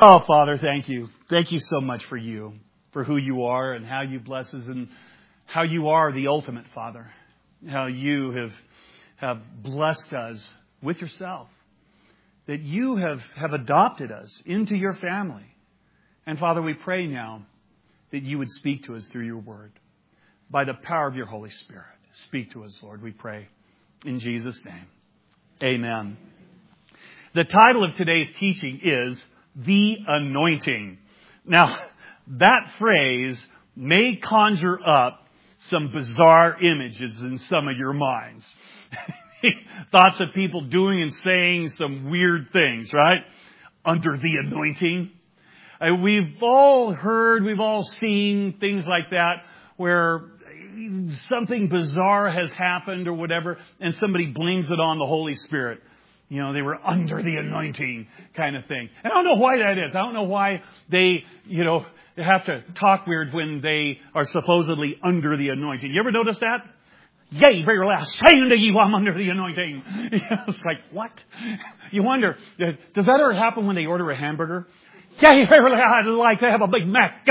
Oh, Father, thank you. Thank you so much for you, for who you are and how you bless us and how you are the ultimate Father. How you have blessed us with yourself. That you have adopted us into your family. And Father, we pray now that you would speak to us through your word. By the power of your Holy Spirit. Speak to us, Lord, we pray. In Jesus' name. Amen. The title of today's teaching is The Anointing. Now, that phrase may conjure up some bizarre images in some of your minds. Thoughts of people doing and saying some weird things, right? Under the anointing. We've all heard, we've all seen things like that where something bizarre has happened or whatever, and somebody blames it on the Holy Spirit. You know, they were under the anointing kind of thing. And I don't know why that is. I don't know why they have to talk weird when they are supposedly under the anointing. You ever notice that? Yea, verily I say unto you, I'm under the anointing. It's like, what? You wonder, does that ever happen when they order a hamburger? Yea, verily I'd like to have a Big Mac.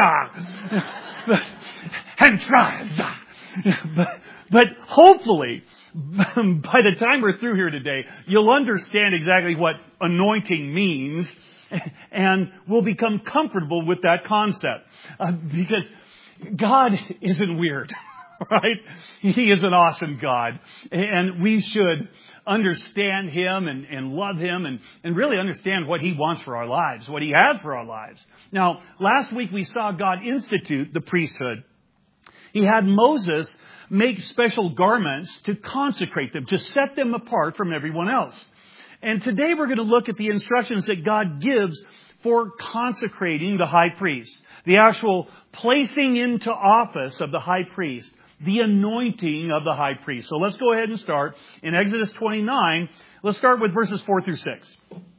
And fries. But hopefully, by the time we're through here today, you'll understand exactly what anointing means and will become comfortable with that concept. Because God isn't weird, right? He is an awesome God. And we should understand Him and love Him and really understand what He wants for our lives, what He has for our lives. Now, last week we saw God institute the priesthood. He had Moses make special garments to consecrate them, to set them apart from everyone else. And today we're going to look at the instructions that God gives for consecrating the high priest. The actual placing into office of the high priest. The anointing of the high priest. So let's go ahead and start in Exodus 29. Let's start with verses 4 through 6.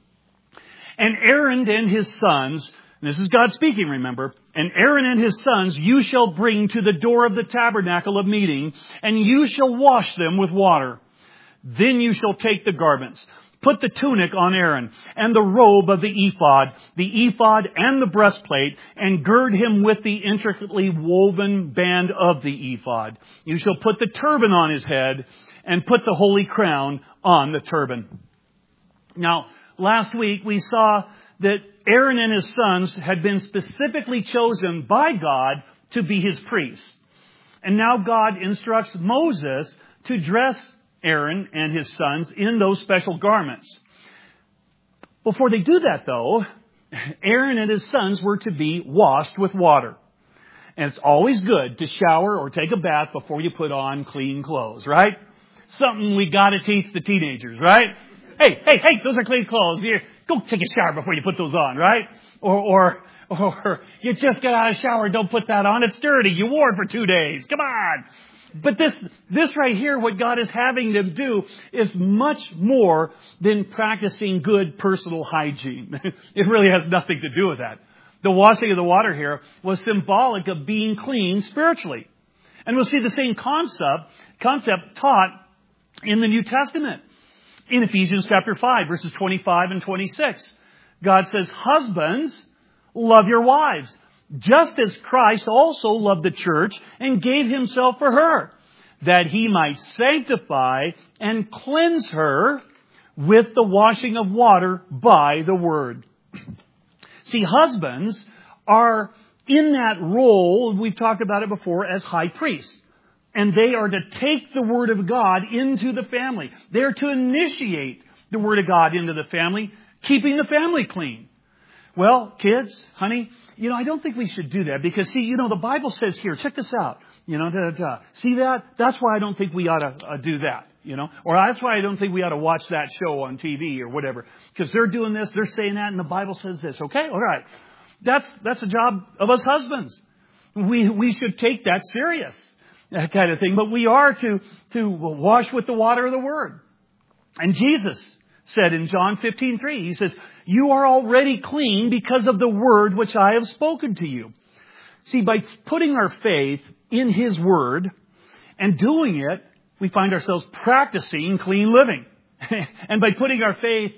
And Aaron and his sons, and this is God speaking, remember. And Aaron and his sons you shall bring to the door of the tabernacle of meeting, and you shall wash them with water. Then you shall take the garments, put the tunic on Aaron, and the robe of the ephod and the breastplate, and gird him with the intricately woven band of the ephod. You shall put the turban on his head, and put the holy crown on the turban. Now, last week we saw that Aaron and his sons had been specifically chosen by God to be His priests. And now God instructs Moses to dress Aaron and his sons in those special garments. Before they do that, though, Aaron and his sons were to be washed with water. And it's always good to shower or take a bath before you put on clean clothes, right? Something we got to teach the teenagers, right? Hey, those are clean clothes. Go take a shower before you put those on, right? Or you just got out of the shower, don't put that on. It's dirty. You wore it for 2 days. Come on. But this right here, what God is having them do is much more than practicing good personal hygiene. It really has nothing to do with that. The washing of the water here was symbolic of being clean spiritually. And we'll see the same concept taught in the New Testament. In Ephesians chapter 5, verses 25 and 26, God says, husbands, love your wives, just as Christ also loved the church and gave Himself for her, that He might sanctify and cleanse her with the washing of water by the word. See, husbands are in that role, we've talked about it before, as high priests. And they are to take the Word of God into the family. They are to initiate the Word of God into the family, keeping the family clean. Well, kids, honey, I don't think we should do that because, see, the Bible says here, check this out. See that? That's why I don't think we ought to do that, Or that's why I don't think we ought to watch that show on TV or whatever. Because they're doing this, they're saying that, and the Bible says this. Okay, all right. That's a job of us husbands. We should take that serious. That kind of thing. But we are to wash with the water of the Word. And Jesus said in John 15:3, He says, you are already clean because of the word which I have spoken to you. See, by putting our faith in His Word and doing it, we find ourselves practicing clean living. And by putting our faith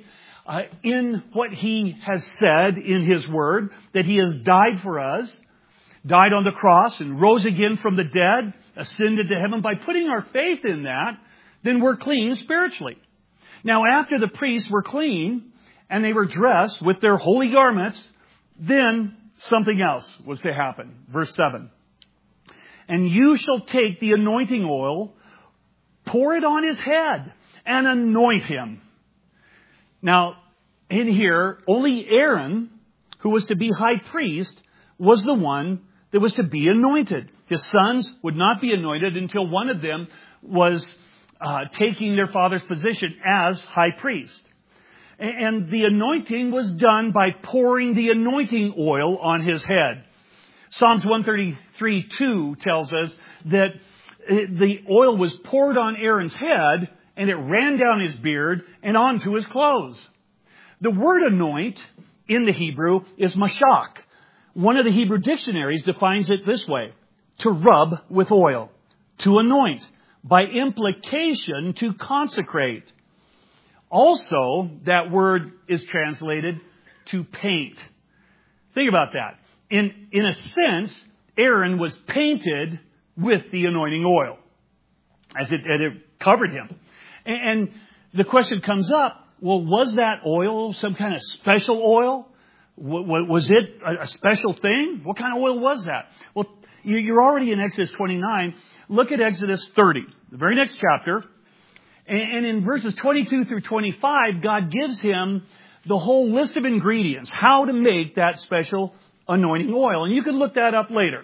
in what He has said in His Word, that He has died for us, died on the cross and rose again from the dead, ascended to heaven. By putting our faith in that, then we're clean spiritually. Now, after the priests were clean and they were dressed with their holy garments, then something else was to happen. Verse 7. And you shall take the anointing oil, pour it on his head, and anoint him. Now, in here, only Aaron, who was to be high priest, was the one that was to be anointed. His sons would not be anointed until one of them was taking their father's position as high priest. And the anointing was done by pouring the anointing oil on his head. Psalms 133:2 tells us that the oil was poured on Aaron's head and it ran down his beard and onto his clothes. The word anoint in the Hebrew is mashak. One of the Hebrew dictionaries defines it this way: to rub with oil, to anoint, by implication to consecrate. Also, that word is translated to paint. Think about that. In a sense, Aaron was painted with the anointing oil as it covered him. And the question comes up, well, was that oil some kind of special oil? Was it a special thing? What kind of oil was that? Well, you're already in Exodus 29. Look at Exodus 30, the very next chapter. And in verses 22 through 25, God gives him the whole list of ingredients, how to make that special anointing oil. And you can look that up later.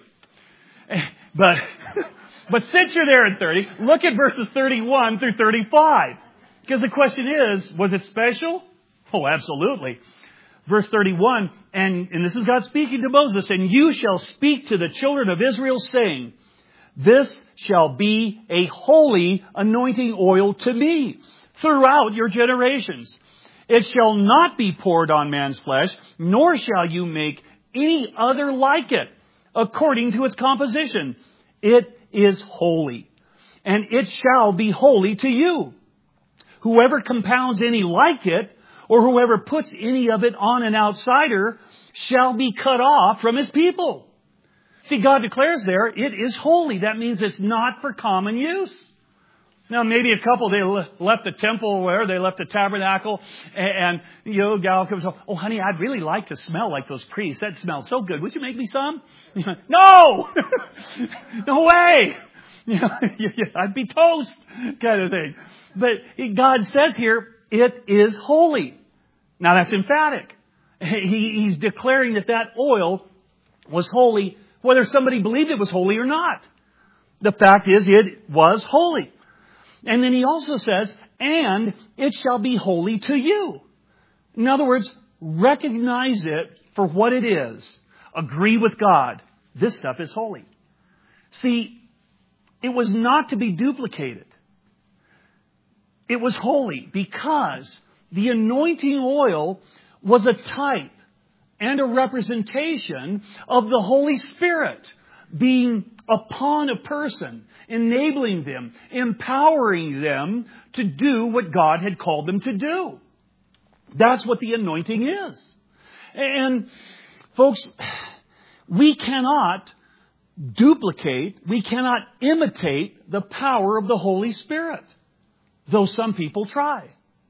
But since you're there in 30, look at verses 31 through 35. Because the question is, was it special? Oh, absolutely. Verse 31, and this is God speaking to Moses, and you shall speak to the children of Israel, saying, this shall be a holy anointing oil to me throughout your generations. It shall not be poured on man's flesh, nor shall you make any other like it, according to its composition. It is holy, and it shall be holy to you. Whoever compounds any like it, or whoever puts any of it on an outsider, shall be cut off from his people. See, God declares there, it is holy. That means it's not for common use. Now, maybe a couple, they left the temple where they left the tabernacle, and gal comes, oh, honey, I'd really like to smell like those priests. That smells so good. Would you make me some? No! No way! I'd be toast, kind of thing. But God says here, it is holy. Now, that's emphatic. He's declaring that oil was holy, whether somebody believed it was holy or not. The fact is, it was holy. And then he also says, and it shall be holy to you. In other words, recognize it for what it is. Agree with God. This stuff is holy. See, it was not to be duplicated. It was holy because the anointing oil was a type and a representation of the Holy Spirit being upon a person, enabling them, empowering them to do what God had called them to do. That's what the anointing is. And folks, we cannot duplicate, we cannot imitate the power of the Holy Spirit, though some people try.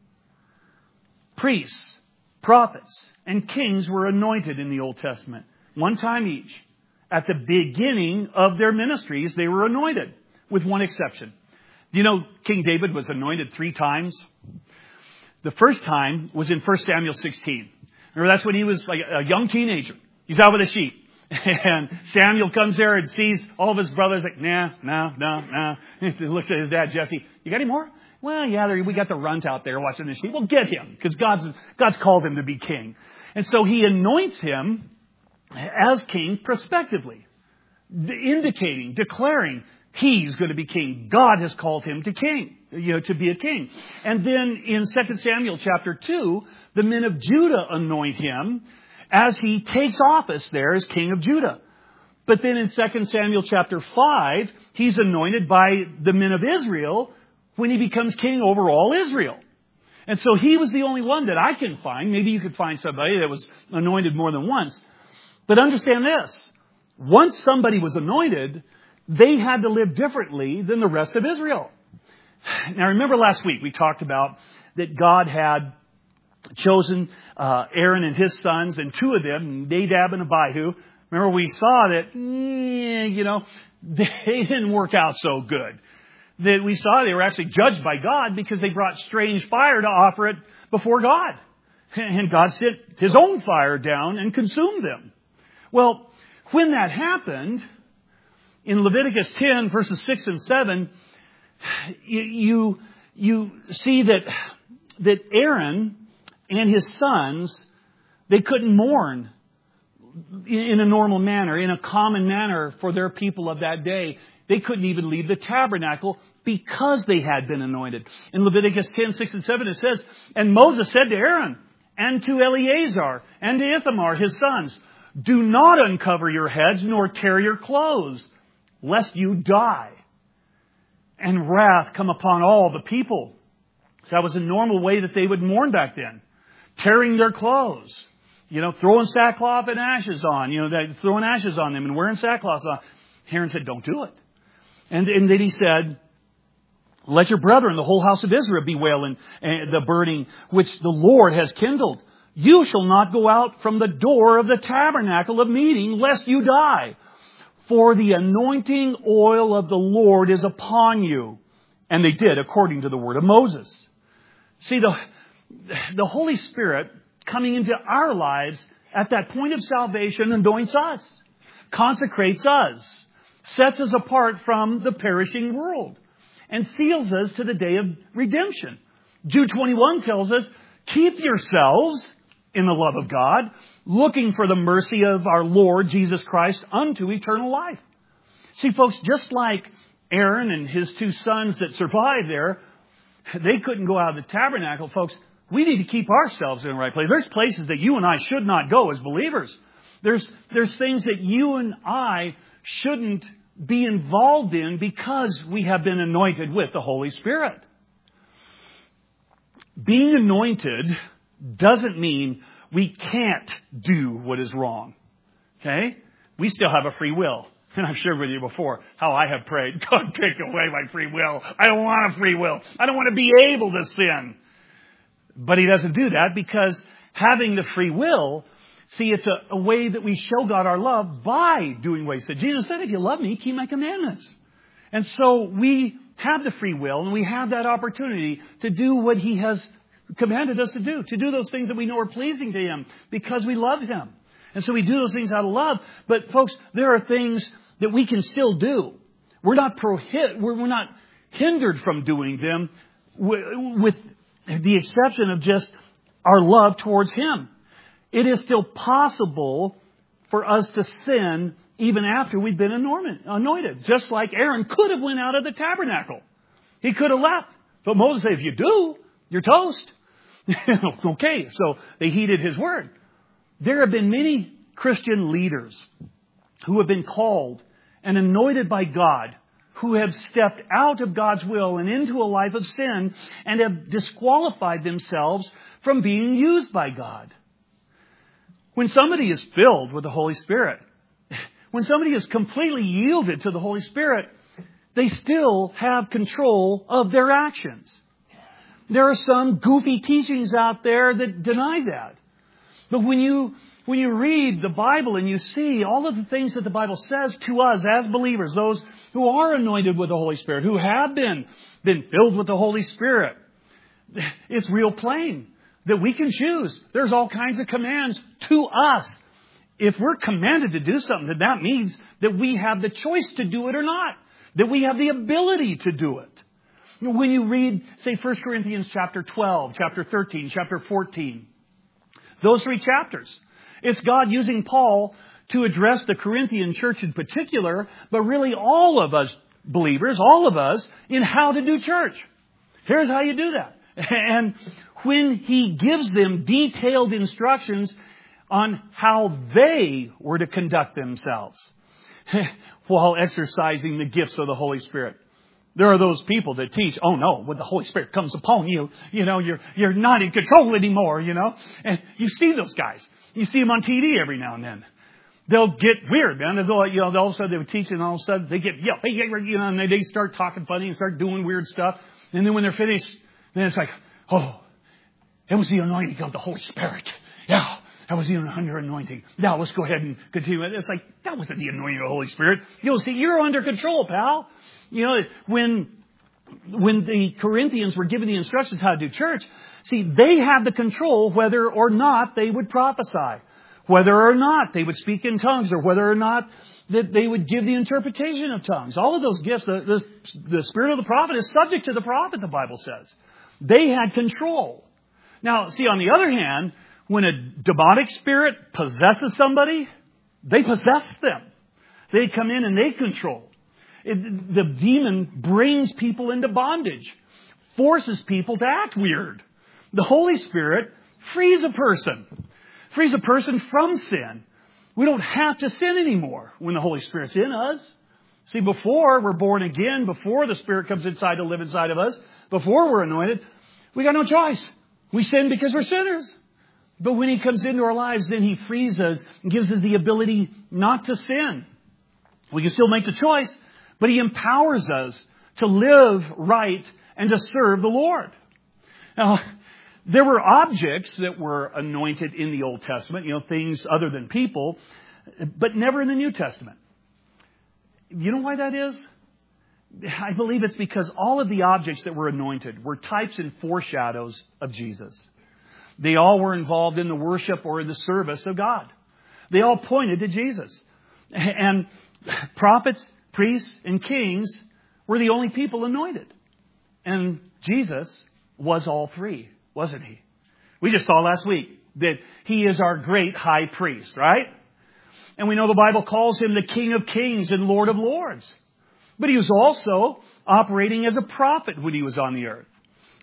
Priests, prophets, and kings were anointed in the Old Testament, one time each. At the beginning of their ministries, they were anointed, with one exception. Do you know King David was anointed 3 times? The first time was in 1 Samuel 16. Remember, that's when he was like a young teenager. He's out with the sheep. And Samuel comes there and sees all of his brothers like, no. He looks at his dad, Jesse, you got any more? Well, yeah, we got the runt out there watching the sheep. Well, get him, because God's called him to be king. And so he anoints him as king prospectively, indicating, declaring he's going to be king. God has called him to be a king. And then in 2 Samuel chapter 2, the men of Judah anoint him as he takes office there as king of Judah. But then in 2 Samuel chapter 5, he's anointed by the men of Israel when he becomes king over all Israel. And so he was the only one that I can find. Maybe you could find somebody that was anointed more than once. But understand this. Once somebody was anointed, they had to live differently than the rest of Israel. Now remember last week we talked about that God had chosen Aaron and his sons, and two of them, Nadab and Abihu. Remember we saw that, they didn't work out so good. That we saw they were actually judged by God because they brought strange fire to offer it before God. And God sent His own fire down and consumed them. Well, when that happened, in Leviticus 10, verses 6 and 7, you see that Aaron and his sons, they couldn't mourn in a normal manner, in a common manner for their people of that day. They couldn't even leave the tabernacle because they had been anointed. In Leviticus 10, 6 and 7 it says, "And Moses said to Aaron and to Eleazar and to Ithamar his sons, 'Do not uncover your heads nor tear your clothes, lest you die, and wrath come upon all the people.'" So that was a normal way that they would mourn back then. Tearing their clothes. Throwing sackcloth and ashes on. Throwing ashes on them and wearing sackcloth on. Aaron said, "Don't do it." And then he said, "Let your brethren, the whole house of Israel, bewail in the burning which the Lord has kindled. You shall not go out from the door of the tabernacle of meeting, lest you die. For the anointing oil of the Lord is upon you." And they did, according to the word of Moses. See, the Holy Spirit coming into our lives at that point of salvation anoints us, consecrates us, sets us apart from the perishing world, and seals us to the day of redemption. Jude 21 tells us, "Keep yourselves in the love of God, looking for the mercy of our Lord Jesus Christ unto eternal life." See, folks, just like Aaron and his two sons that survived there, they couldn't go out of the tabernacle, folks. We need to keep ourselves in the right place. There's places that you and I should not go as believers. There's things that you and I shouldn't be involved in because we have been anointed with the Holy Spirit. Being anointed doesn't mean we can't do what is wrong. Okay? We still have a free will. And I've shared with you before how I have prayed, "God, take away my free will. I don't want a free will. I don't want to be able to sin." But He doesn't do that because having the free will, see, it's a way that we show God our love by doing what He said. Jesus said, "If you love me, keep my commandments." And so we have the free will and we have that opportunity to do what He has commanded us to do those things that we know are pleasing to Him because we love Him. And so we do those things out of love. But folks, there are things that we can still do. We're not hindered from doing them with the exception of just our love towards Him. It is still possible for us to sin even after we've been anointed. Just like Aaron could have went out of the tabernacle. He could have left. But Moses said, "If you do, you're toast." Okay, so they heeded his word. There have been many Christian leaders who have been called and anointed by God, who have stepped out of God's will and into a life of sin and have disqualified themselves from being used by God. When somebody is filled with the Holy Spirit, when somebody is completely yielded to the Holy Spirit, they still have control of their actions. There are some goofy teachings out there that deny that. But when you read the Bible and you see all of the things that the Bible says to us as believers, those who are anointed with the Holy Spirit, who have been filled with the Holy Spirit, it's real plain that we can choose. There's all kinds of commands to us. If we're commanded to do something, then that means that we have the choice to do it or not. That we have the ability to do it. When you read, say, 1 Corinthians chapter 12, chapter 13, chapter 14, those three chapters, it's God using Paul to address the Corinthian church in particular, but really all of us believers, all of us, in how to do church. Here's how you do that. And when he gives them detailed instructions on how they were to conduct themselves while exercising the gifts of the Holy Spirit. There are those people that teach, oh no, when the Holy Spirit comes upon you, you're not in control anymore, And you see those guys. You see them on TV every now and then. They'll get weird, man. They'll all of a sudden they would teach, and all of a sudden they get, and they start talking funny and start doing weird stuff. And then when they're finished, then it's like, oh, it was the anointing of the Holy Spirit. Yeah, that was the anointing. Now let's go ahead and continue. It's like, that wasn't the anointing of the Holy Spirit. See, you're under control, pal. When the Corinthians were given the instructions how to do church, see, they had the control whether or not they would prophesy, whether or not they would speak in tongues, or whether or not that they would give the interpretation of tongues. All of those gifts, the spirit of the prophet is subject to the prophet, the Bible says. They had control. Now, see, on the other hand, when a demonic spirit possesses somebody, they possess them. They come in and they control. The demon brings people into bondage, forces people to act weird. The Holy Spirit frees a person from sin. We don't have to sin anymore when the Holy Spirit's in us. See, before we're born again, before the Spirit comes inside to live inside of us, before we're anointed, we got no choice. We sin because we're sinners. But when He comes into our lives, then He frees us and gives us the ability not to sin. We can still make the choice, but He empowers us to live right and to serve the Lord. Now, there were objects that were anointed in the Old Testament, things other than people, but never in the New Testament. You know why that is? I believe it's because all of the objects that were anointed were types and foreshadows of Jesus. They all were involved in the worship or in the service of God. They all pointed to Jesus. And prophets, priests, and kings were the only people anointed. And Jesus was all three, wasn't He? We just saw last week that He is our great high priest, right? And we know the Bible calls Him the King of Kings and Lord of Lords. But He was also operating as a prophet when He was on the earth.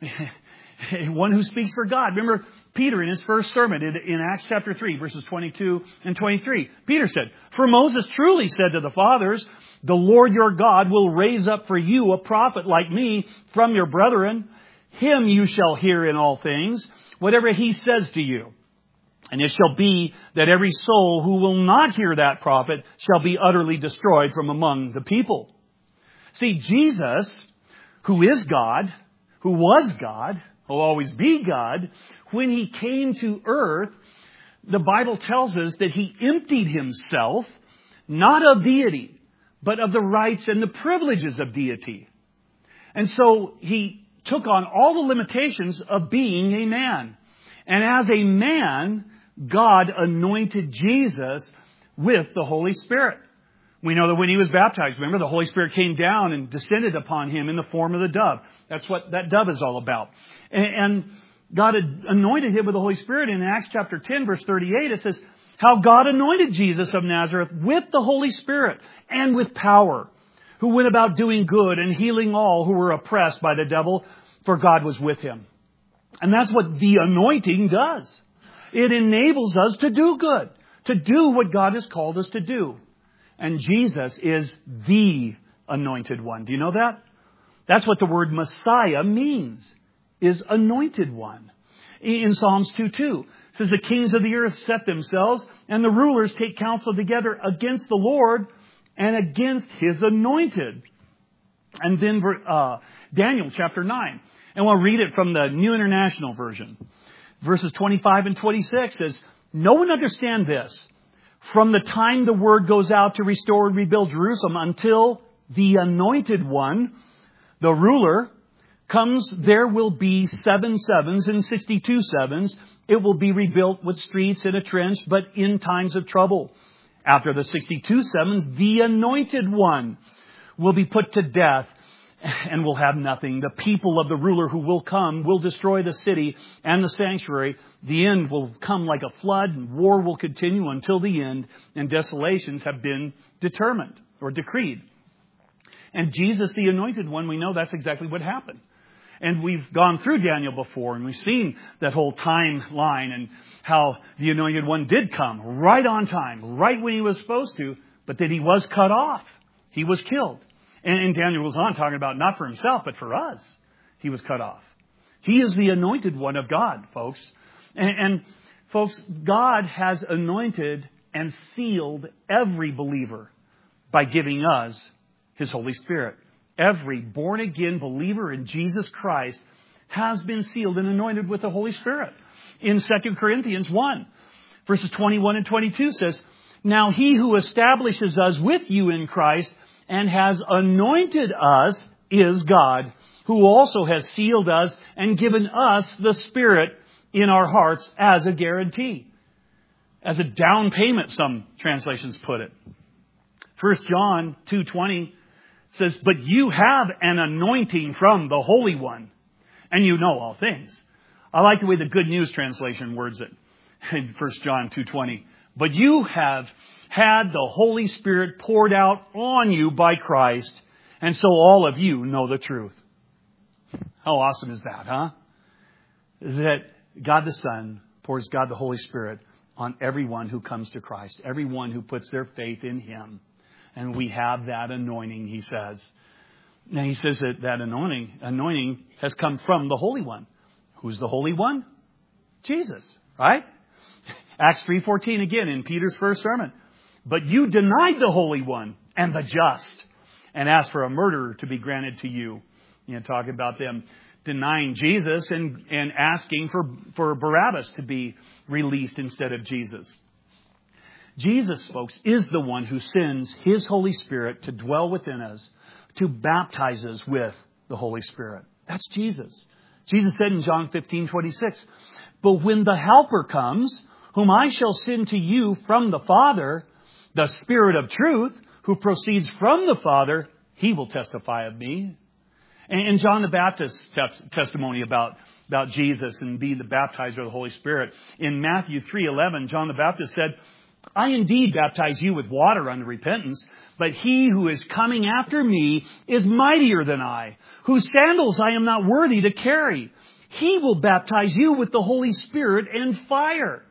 One who speaks for God. Remember Peter in his first sermon in Acts chapter 3, verses 22 and 23. Peter said, "For Moses truly said to the fathers, the Lord your God will raise up for you a prophet like me from your brethren. Him you shall hear in all things, whatever He says to you. And it shall be that every soul who will not hear that prophet shall be utterly destroyed from among the people." See, Jesus, who is God, who was God, will always be God, when He came to earth, the Bible tells us that He emptied Himself, not of deity, but of the rights and the privileges of deity. And so He took on all the limitations of being a man. And as a man, God anointed Jesus with the Holy Spirit. We know that when He was baptized, remember, the Holy Spirit came down and descended upon Him in the form of the dove. That's what that dove is all about. And God had anointed Him with the Holy Spirit. In Acts chapter 10, verse 38, it says, how God anointed Jesus of Nazareth with the Holy Spirit and with power, who went about doing good and healing all who were oppressed by the devil, for God was with Him. And that's what the anointing does. It enables us to do good, to do what God has called us to do. And Jesus is the anointed one. Do you know that? That's what the word Messiah means, is anointed one. In Psalms 2:2, it says, the kings of the earth set themselves, and the rulers take counsel together against the Lord and against His anointed. And then Daniel chapter 9. And we'll read it from the New International Version. Verses 25 and 26 says, no one understand this. From the time the word goes out to restore and rebuild Jerusalem until the anointed one, the ruler, comes, there will be 7 sevens and 62 sevens. It will be rebuilt with streets and a trench, but in times of trouble. After the 62 sevens, the anointed one will be put to death and will have nothing. The people of the ruler who will come will destroy the city and the sanctuary. The end will come like a flood, and war will continue until the end, and desolations have been determined or decreed. And Jesus, the anointed one, we know that's exactly what happened. And we've gone through Daniel before, and we've seen that whole timeline and how the anointed one did come right on time, right when He was supposed to, but that He was cut off. He was killed. And Daniel goes on talking about not for himself, but for us. He was cut off. He is the anointed one of God, folks. And folks, God has anointed and sealed every believer by giving us His Holy Spirit. Every born-again believer in Jesus Christ has been sealed and anointed with the Holy Spirit. In 2 Corinthians 1, verses 21 and 22 says, "Now He who establishes us with you in Christ and has anointed us is God, who also has sealed us and given us the Spirit in our hearts as a guarantee." As a down payment, some translations put it. 1 John 2:20 says, "But you have an anointing from the Holy One, and you know all things." I like the way the Good News Translation words it in 1 John 2:20. "But you have had the Holy Spirit poured out on you by Christ, and so all of you know the truth." How awesome is that, huh? That God the Son pours God the Holy Spirit on everyone who comes to Christ, everyone who puts their faith in Him. And we have that anointing, he says. Now he says that anointing has come from the Holy One. Who's the Holy One? Jesus, right? Acts 3:14 again in Peter's first sermon. "But you denied the Holy One and the just, and asked for a murderer to be granted to you." You know, talking about them denying Jesus and asking for Barabbas to be released instead of Jesus. Jesus, folks, is the one who sends His Holy Spirit to dwell within us, to baptize us with the Holy Spirit. That's Jesus. Jesus said in John 15:26, "But when the Helper comes, whom I shall send to you from the Father, the Spirit of truth, who proceeds from the Father, He will testify of me." And John the Baptist's testimony about Jesus and being the baptizer of the Holy Spirit. In Matthew 3:11, John the Baptist said, "I indeed baptize you with water unto repentance, but He who is coming after me is mightier than I, whose sandals I am not worthy to carry. He will baptize you with the Holy Spirit and fire."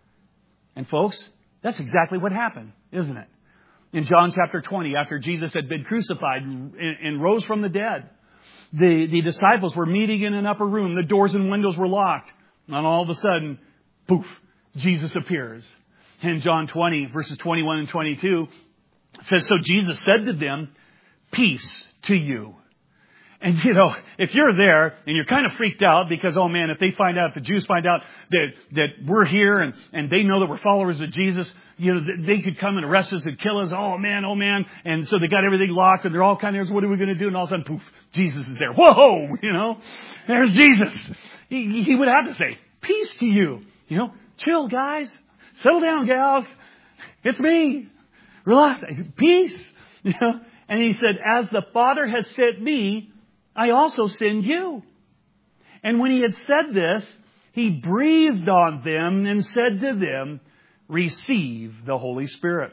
And folks, that's exactly what happened, isn't it? In John chapter 20, after Jesus had been crucified and rose from the dead, the disciples were meeting in an upper room. The doors and windows were locked. And all of a sudden, poof, Jesus appears. In John 20, verses 21 and 22, it says, "So Jesus said to them, 'Peace to you.'" And you know, if you're there and you're kind of freaked out because, oh man, if the Jews find out that we're here and they know that we're followers of Jesus, you know, they could come and arrest us and kill us. Oh man. And so they got everything locked and they're all kind of, what are we going to do? And all of a sudden, poof, Jesus is there. Whoa, you know, there's Jesus. He would have to say, "Peace to you." You know, chill guys, settle down gals. It's me. Relax. Peace. You know, and He said, "As the Father has sent me, I also send you." And when He had said this, He breathed on them and said to them, "Receive the Holy Spirit."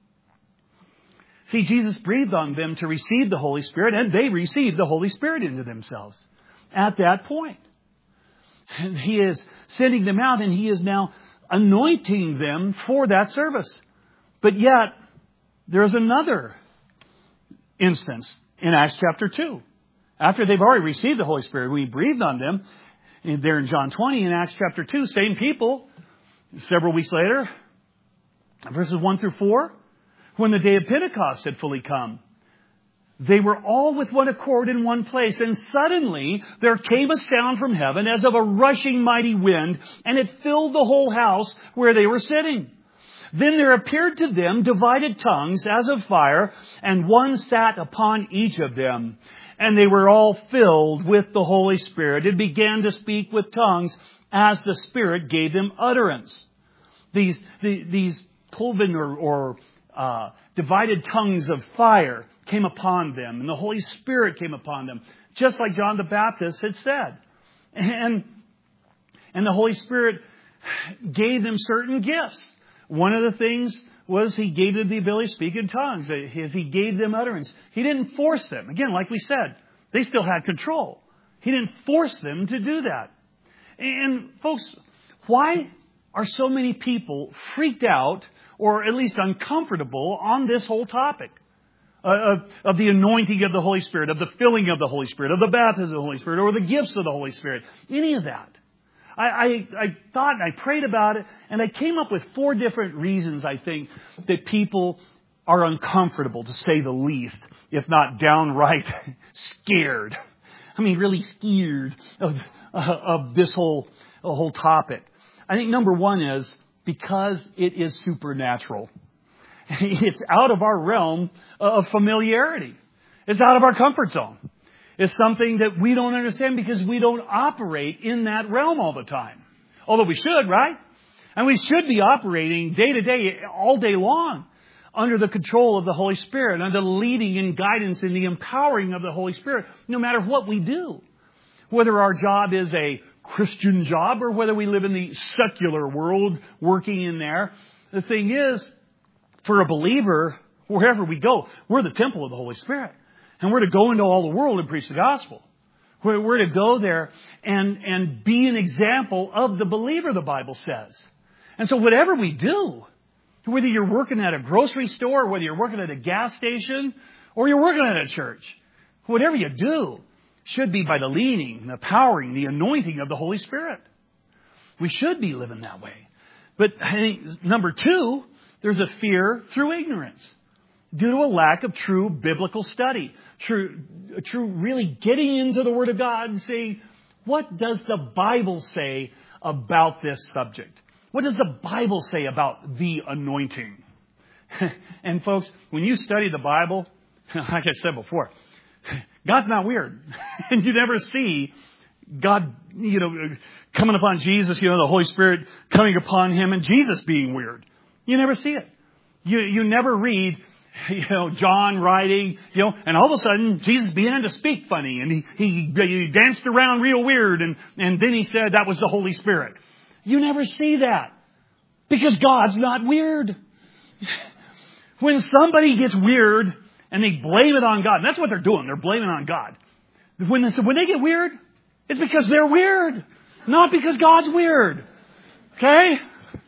See, Jesus breathed on them to receive the Holy Spirit, and they received the Holy Spirit into themselves at that point. And He is sending them out, and He is now anointing them for that service. But yet, there's another instance in Acts chapter 2. After they've already received the Holy Spirit, we breathed on them. And there in John 20, in Acts chapter 2, same people, several weeks later, verses 1 through 4, when the day of Pentecost had fully come, they were all with one accord in one place. And suddenly there came a sound from heaven as of a rushing mighty wind, and it filled the whole house where they were sitting. Then there appeared to them divided tongues as of fire, and one sat upon each of them. And they were all filled with the Holy Spirit and began to speak with tongues as the Spirit gave them utterance. These cloven or divided tongues of fire came upon them, and the Holy Spirit came upon them, just like John the Baptist had said. And the Holy Spirit gave them certain gifts. One of the things was He gave them the ability to speak in tongues. He gave them utterance. He didn't force them. Again, like we said, they still had control. He didn't force them to do that. And folks, why are so many people freaked out or at least uncomfortable on this whole topic of the anointing of the Holy Spirit, of the filling of the Holy Spirit, of the baptism of the Holy Spirit, or the gifts of the Holy Spirit. Any of that. I thought and I prayed about it, and I came up with 4 different reasons, I think, that people are uncomfortable, to say the least, if not downright scared. I mean, really scared of this whole topic. I think number 1 is because it is supernatural. It's out of our realm of familiarity. It's out of our comfort zone. It's something that we don't understand because we don't operate in that realm all the time. Although we should, right? And we should be operating day to day, all day long, under the control of the Holy Spirit, under the leading and guidance and the empowering of the Holy Spirit, no matter what we do. Whether our job is a Christian job or whether we live in the secular world working in there. The thing is, for a believer, wherever we go, we're the temple of the Holy Spirit. And we're to go into all the world and preach the gospel. We're to go there and be an example of the believer, the Bible says. And so whatever we do, whether you're working at a grocery store, whether you're working at a gas station, or you're working at a church, whatever you do should be by the leading, the powering, the anointing of the Holy Spirit. We should be living that way. But I think number 2, there's a fear through ignorance, due to a lack of true biblical study, true really getting into the Word of God and saying, what does the Bible say about this subject? What does the Bible say about the anointing? And folks, when you study the Bible, like I said before, God's not weird. And you never see God, coming upon Jesus, the Holy Spirit coming upon Him and Jesus being weird. You never see it. You never read, John writing, and all of a sudden Jesus began to speak funny and he danced around real weird and then he said that was the Holy Spirit. You never see that because God's not weird. When somebody gets weird and they blame it on God, and that's what they're doing. They're blaming it on God. When they get weird, it's because they're weird, not because God's weird. Okay?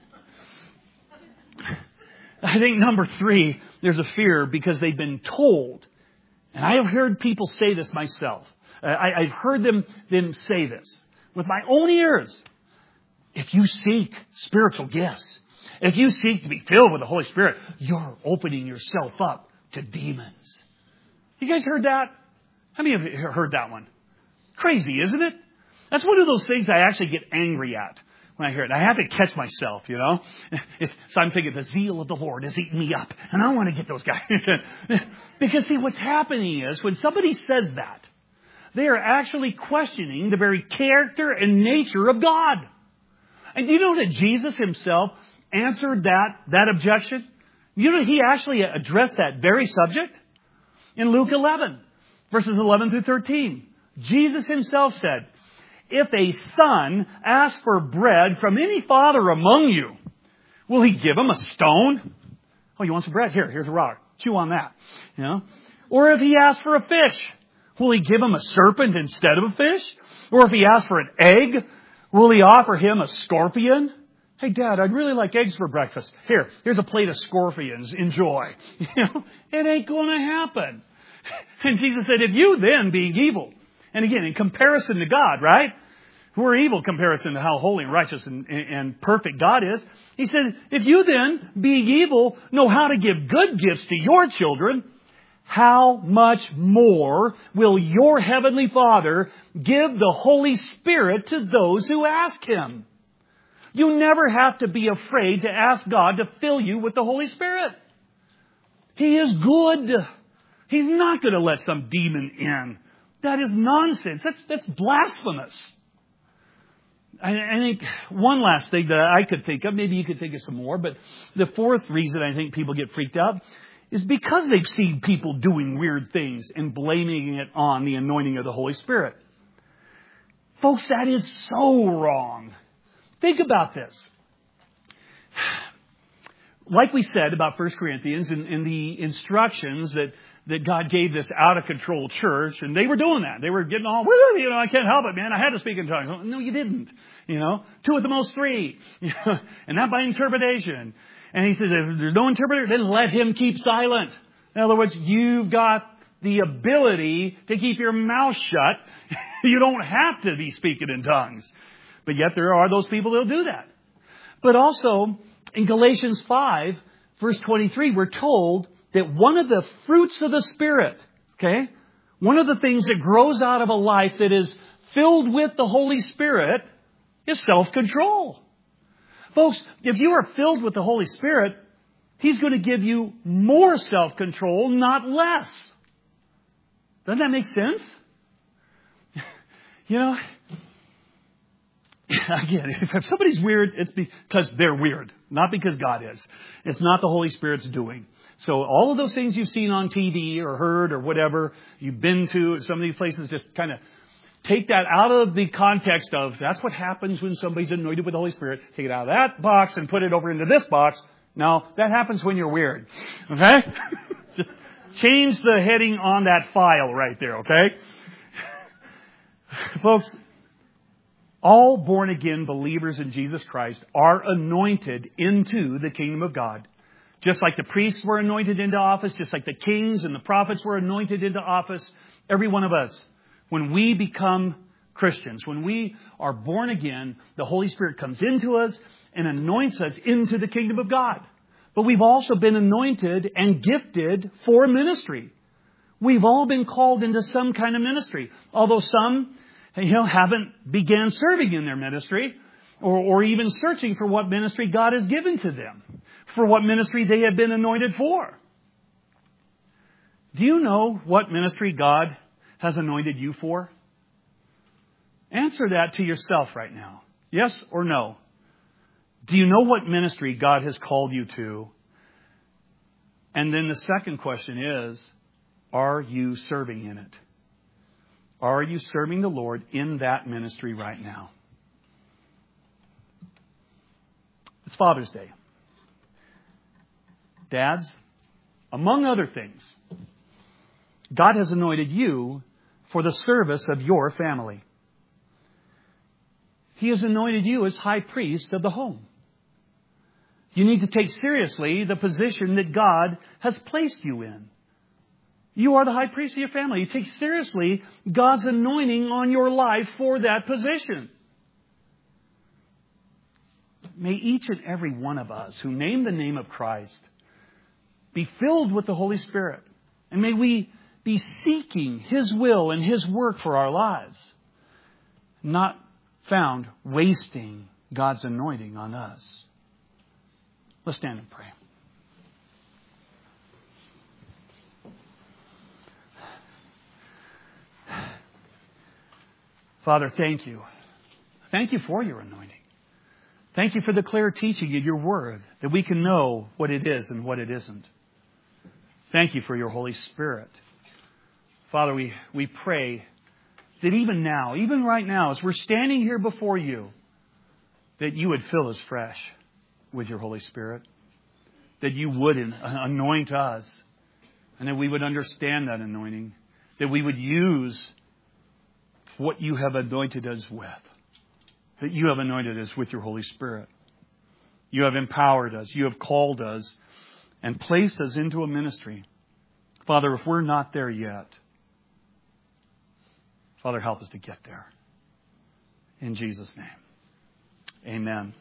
I think number 3, there's a fear because they've been told. And I have heard people say this myself. I've heard them say this with my own ears. If you seek spiritual gifts, if you seek to be filled with the Holy Spirit, you're opening yourself up to demons. You guys heard that? How many of you have heard that one? Crazy, isn't it? That's one of those things I actually get angry at when I hear it. I have to catch myself, So I'm thinking the zeal of the Lord is eating me up. And I want to get those guys. Because see, what's happening is when somebody says that, they are actually questioning the very character and nature of God. And do you know that Jesus Himself answered that objection? He actually addressed that very subject in Luke 11, verses 11 through 13. Jesus Himself said, if a son asks for bread from any father among you, will he give him a stone? Oh, you want some bread? Here's a rock. Chew on that. Or if he asks for a fish, will he give him a serpent instead of a fish? Or if he asks for an egg, will he offer him a scorpion? Hey, Dad, I'd really like eggs for breakfast. Here's a plate of scorpions. Enjoy. It ain't going to happen. And Jesus said, if you then, being evil, and again, in comparison to God, right? We're evil in comparison to how holy and righteous and perfect God is. He said, if you then, being evil, know how to give good gifts to your children, how much more will your heavenly Father give the Holy Spirit to those who ask Him? You never have to be afraid to ask God to fill you with the Holy Spirit. He is good. He's not going to let some demon in. That is nonsense. That's blasphemous. I think one last thing that I could think of, maybe you could think of some more, but the 4th reason I think people get freaked out is because they've seen people doing weird things and blaming it on the anointing of the Holy Spirit. Folks, that is so wrong. Think about this. Like we said about 1 Corinthians and the instructions that God gave this out-of-control church, and they were doing that. They were getting all, I can't help it, man. I had to speak in tongues. No, you didn't. 2 at the most 3. And not by interpretation. And he says, if there's no interpreter, then let him keep silent. In other words, you've got the ability to keep your mouth shut. You don't have to be speaking in tongues. But yet there are those people that will do that. But also, in Galatians 5, verse 23, we're told that one of the fruits of the Spirit, okay, one of the things that grows out of a life that is filled with the Holy Spirit is self-control. Folks, if you are filled with the Holy Spirit, He's going to give you more self-control, not less. Doesn't that make sense? You know, again, if somebody's weird, it's because they're weird, not because God is. It's not the Holy Spirit's doing. So all of those things you've seen on TV or heard or whatever you've been to, some of these places, just kind of take that out of the context of that's what happens when somebody's anointed with the Holy Spirit. Take it out of that box and put it over into this box. Now, that happens when you're weird. Okay? Just change the heading on that file right there, okay? Folks, all born-again believers in Jesus Christ are anointed into the kingdom of God. Just like the priests were anointed into office, just like the kings and the prophets were anointed into office, every one of us, when we become Christians, when we are born again, the Holy Spirit comes into us and anoints us into the kingdom of God. But we've also been anointed and gifted for ministry. We've all been called into some kind of ministry. Although some, haven't began serving in their ministry or even searching for what ministry God has given to them, for what ministry they have been anointed for. Do you know what ministry God has anointed you for? Answer that to yourself right now. Yes or no? Do you know what ministry God has called you to? And then the second question is, are you serving in it? Are you serving the Lord in that ministry right now? It's Father's Day. Dads, among other things, God has anointed you for the service of your family. He has anointed you as high priest of the home. You need to take seriously the position that God has placed you in. You are the high priest of your family. You take seriously God's anointing on your life for that position. May each and every one of us who name the name of Christ be filled with the Holy Spirit. And may we be seeking His will and His work for our lives, not found wasting God's anointing on us. Let's stand and pray. Father, thank you. Thank you for your anointing. Thank you for the clear teaching of your word, that we can know what it is and what it isn't. Thank you for your Holy Spirit. Father, we pray that even now, even right now, as we're standing here before you, that you would fill us fresh with your Holy Spirit, that you would anoint us, and that we would understand that anointing, that we would use what you have anointed us with, that you have anointed us with your Holy Spirit. You have empowered us. You have called us and placed us into a ministry. Father, if we're not there yet, Father, help us to get there. In Jesus' name, amen.